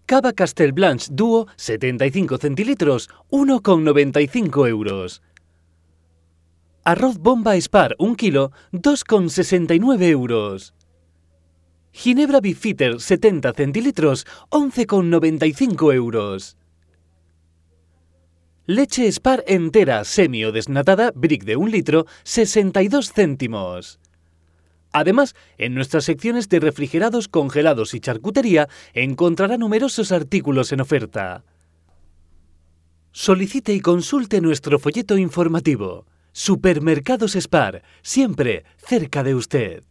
Cava Castelblanche Duo 75 centilitros, 1,95 euros. Arroz Bomba Spar 1 kilo, 2,69 euros. Ginebra Beefeater 70 centilitros, 11,95 euros. Leche Spar entera, semi o desnatada, Brick de 1 litro, 62 céntimos. Además, en nuestras secciones de refrigerados, congelados y charcutería encontrará numerosos artículos en oferta. Solicite y consulte nuestro folleto informativo. Supermercados Spar, siempre cerca de usted.